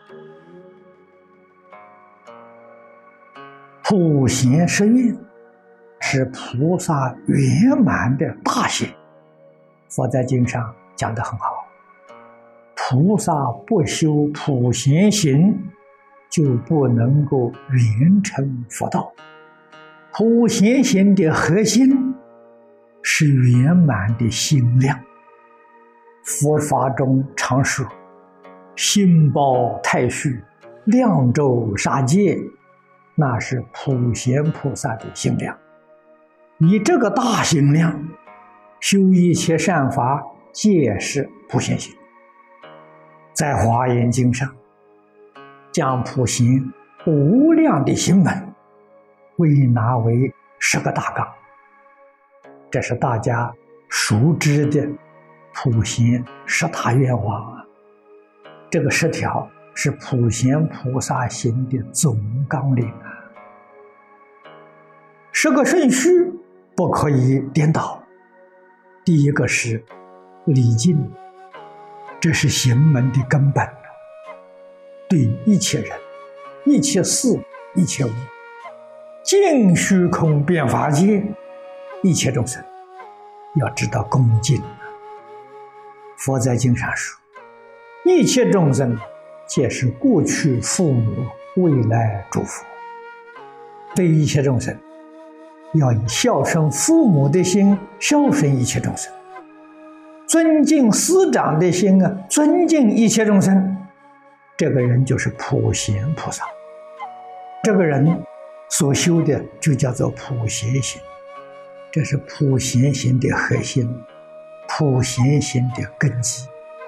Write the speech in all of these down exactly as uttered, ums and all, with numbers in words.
普贤十愿是菩萨圆满的大行。佛在经上讲得很好，菩萨不修普贤行，就不能够圆成佛道。普贤行的核心是圆满的心量。佛法中常说，心包太虚，量周杀戒，那是普贤菩萨的心量。以这个大心量修一切善法，皆是普贤行。在华严经上将普贤无量的行门归纳为十个大纲，这是大家熟知的普贤十大愿望啊。这个十条是普贤菩萨行的总纲领啊。十个顺序不可以颠倒。第一个是礼敬，这是行门的根本，对一切人、一切事、一切物，尽虚空遍法界一切众生，要知道恭敬。佛在经上说，一切众生皆是过去父母，未来诸佛。对一切众生要以孝顺父母的心孝顺一切众生，尊敬师长的心啊，尊敬一切众生。这个人就是普贤菩萨，这个人所修的就叫做普贤行，这是普贤行的核心，普贤行的根基。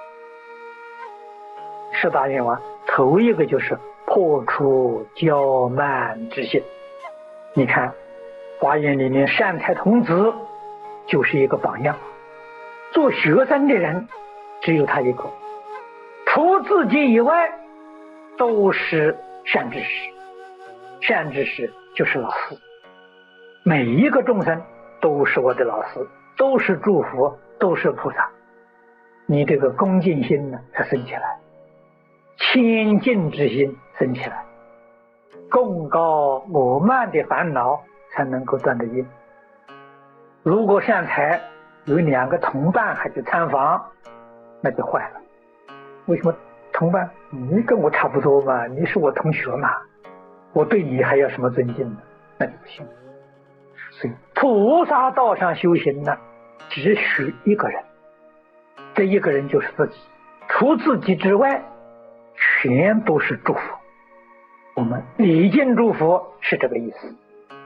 十大愿望头一个就是破除骄慢之心。你看华严里面善财童子就是一个榜样，做学生的人只有他一个，除自己以外都是善知识。善知识就是老师，每一个众生都是我的老师，都是祝福，都是菩萨。你这个恭敬心呢才升起来，谦敬之心升起来，贡高我慢的烦恼才能够断得尽。如果善财有两个同伴还去参访，那就坏了。为什么同伴？你跟我差不多嘛，你是我同学嘛，我对你还要什么尊敬呢？那就不行。所以菩萨道上修行呢，只许一个人，这一个人就是自己，除自己之外全都是祝福。我们礼敬祝福是这个意思。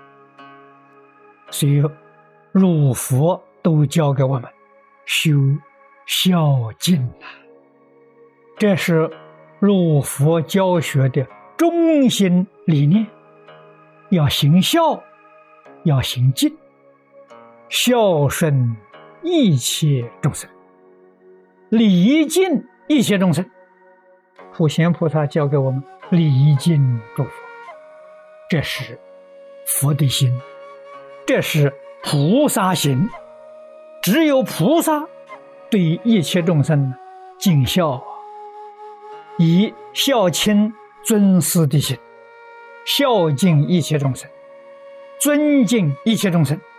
所以入佛都教给我们修孝敬，这是入佛教学的中心理念。要行孝，要行敬，孝顺一切众生，礼敬一切众生。普贤菩萨教给我们礼敬诸佛，这是佛的心，这是菩萨行。只有菩萨对一切众生尽孝，以孝亲尊师的心，孝敬一切众生，尊敬一切众生。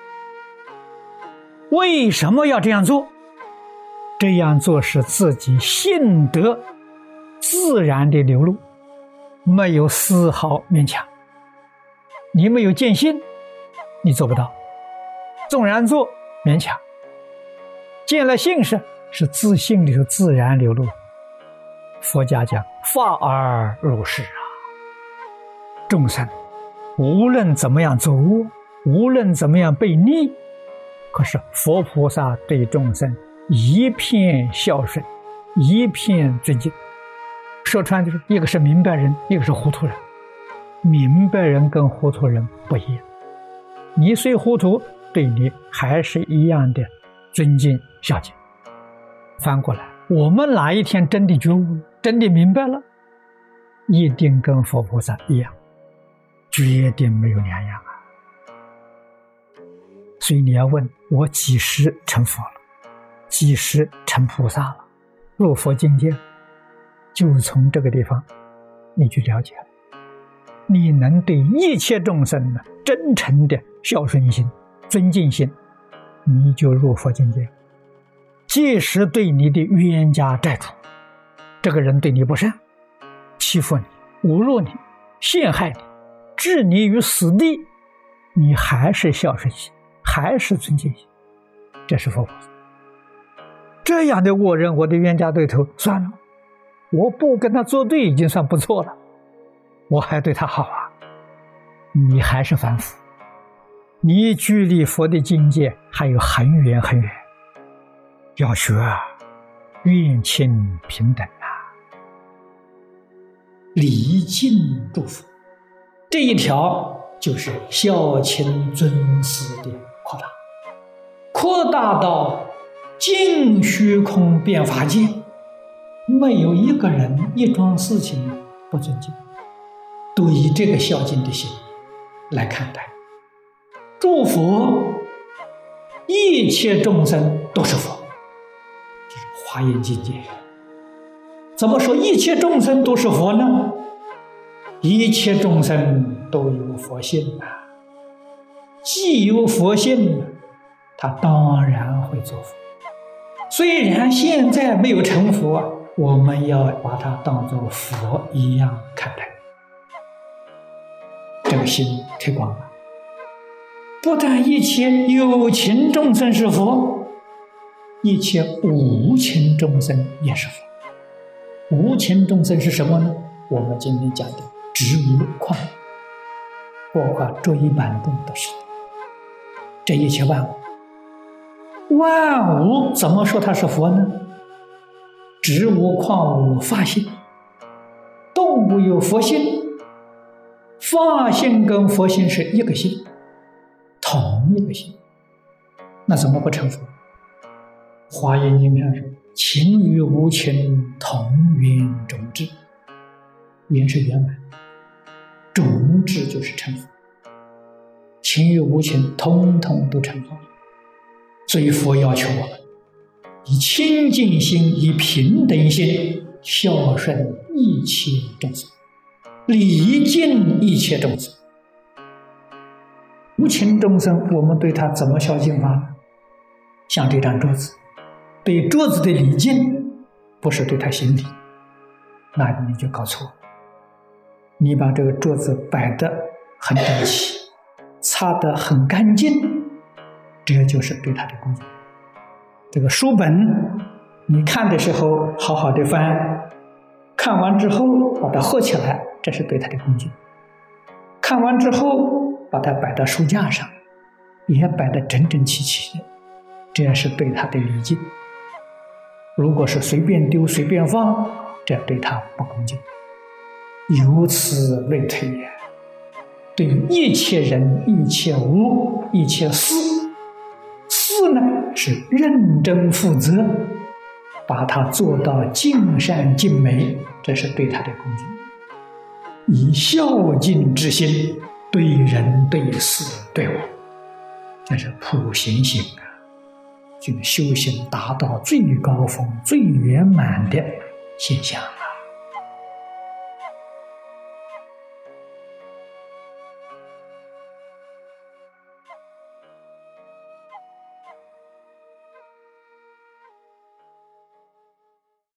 为什么要这样做？这样做是自己信德自然的流露，没有丝毫勉强。你没有见信，你做不到，纵然做勉强。见了信是是自信里头自然流露。佛家讲法而如是啊。众生无论怎么样走恶，无论怎么样被逆，可是佛菩萨对众生一片孝顺，一片尊敬。说穿就是一个是明白人，一个是糊涂人。明白人跟糊涂人不一样，你虽糊涂，对你还是一样的尊敬孝敬。反过来，我们哪一天真的觉悟，真的明白了，一定跟佛菩萨一样，决定没有两样啊。所以你要问我几时成佛了，几时成菩萨了，入佛境界， 就从这个地方你去了解了，你能对一切众生呢真诚的孝顺心、尊敬心，你就入佛境界。即使对你的冤家债主，这个人对你不善，欺负你、侮辱你、陷害你，置你于死地，你还是孝顺心，还是尊敬心，这是佛菩萨。这样的恶人，我的冤家对头，算了，我不跟他作对已经算不错了，我还对他好啊。你还是凡夫，你距离佛的境界还有很远很远，要学啊，愿亲平等啊，礼敬祝福，这一条就是孝亲尊师的扩大，扩大到尽虚空遍法界，没有一个人一桩事情不尊敬，都以这个孝敬的心来看待。诸佛，一切众生都是佛，这是华严境界。怎么说一切众生都是佛呢？一切众生都有佛性啊，既有佛性，他当然会做佛。虽然现在没有成佛，我们要把它当作佛一样看待。这个心推广了，不但一切有情众生是佛，一切无情众生也是佛。无情众生是什么呢？我们今天讲的植物矿物，包括桌椅板凳都是。这一切万物，万物怎么说它是佛呢？植物矿物法性，动物有佛性，法性跟佛性是一个性，同一个性，那怎么不成佛？华严经上说，情与无情同圆种智，圆是圆满，种智就是成佛，情与无情通通都成佛。所以佛要求我们以清净心、以平等心孝顺一切众生，礼敬一切众生。无情众生，我们对他怎么孝敬法呢？像这张桌子，对桌子的礼敬不是对他行礼，那你就搞错了。你把这个桌子摆得很整齐，擦得很干净，这就是对他的恭敬。这个书本你看的时候好好的翻，看完之后把它合起来，这是对他的恭敬。看完之后把它摆到书架上，也摆得整整齐齐的，这也是对他的礼敬。如果是随便丢随便放，这对他不恭敬。由此类推，对一切人、一切物、一切事，事呢是认真负责，把它做到尽善尽美，这是对他的恭敬。以孝敬之心对人对事对我，这是普贤行啊，这个修行达到最高峰最圆满的现象。